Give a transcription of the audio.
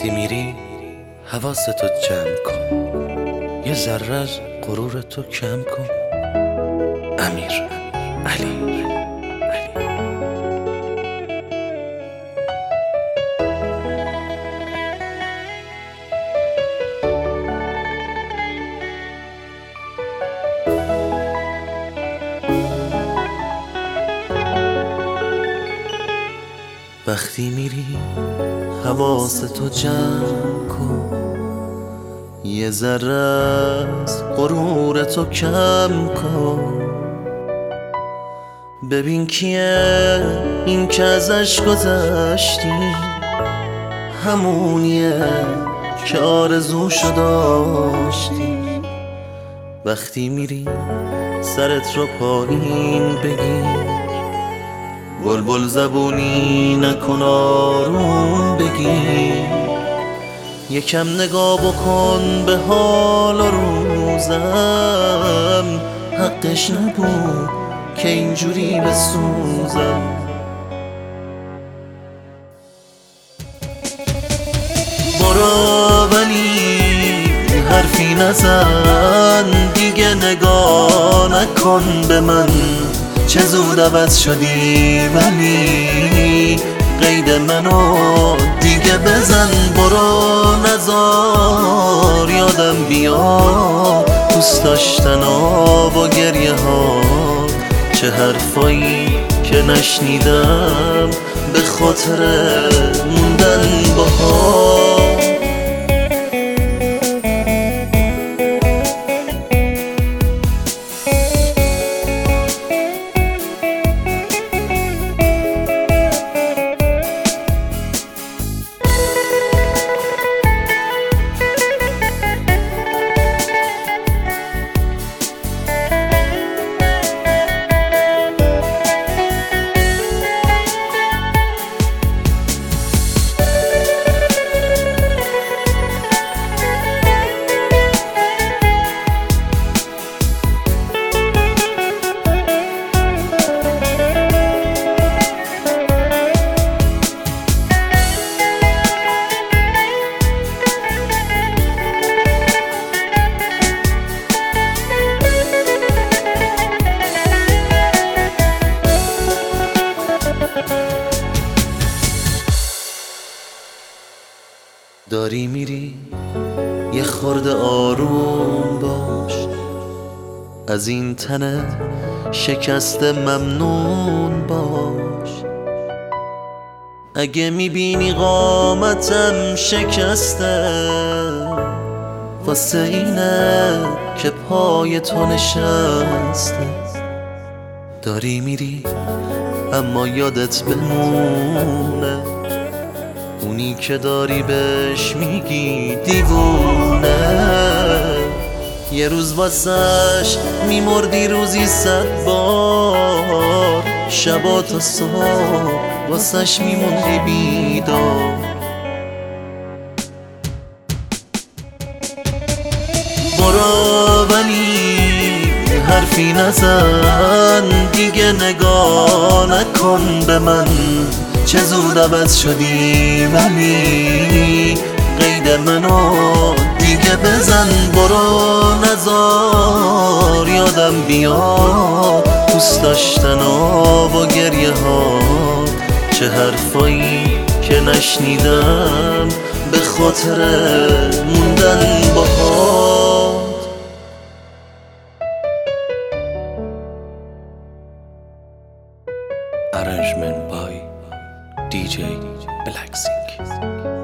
وقتی میری حواستو جمع کن، یه ذره از غرورتو کم کن. امیر علی. وقتی میری حواستو جمع کن، یه ذره از غرورتو کم کن. ببین کیه این که ازش گذشتی، همونیه که آرزوشو داشتی. وقتی میری سرت رو پایین بگیر، بلبل زبونی نکن آروم بگیر. یکم نگاه بکن به حال و روزم، حقش نبود که اینجوری بسوزم. برو ولی حرفی نزن، دیگه نگاه نکن به من. چه زود عوض شدی ولی قید منو دیگه بزن. برو نزار یادم بیا دوست داشتن و گریه ها، چه حرفایی که نشنیدم به خاطر موندن باها. داری میری یه خورده آروم باش، از این تنت شکسته ممنون باش. اگه میبینی قامتم شکسته، واسه اینه که پای تو نشسته. داری میری اما یادت بمونه اونی که داری بهش میگی دیوونه. یه روز واسش میمردی روزی 100 بار، شبا تا صبح واسش میموندی بیدار. برو ولی حرفی نزن، دیگه نگاه نکن به من. چه زود عوض شدی ولی قید منو دیگه بزن. برو نزار یادم بیا دوست داشتن و گریه ها، چه حرفایی که نشنیدم به خاطر موندن باهات. Arrangement by DJ Black Sink.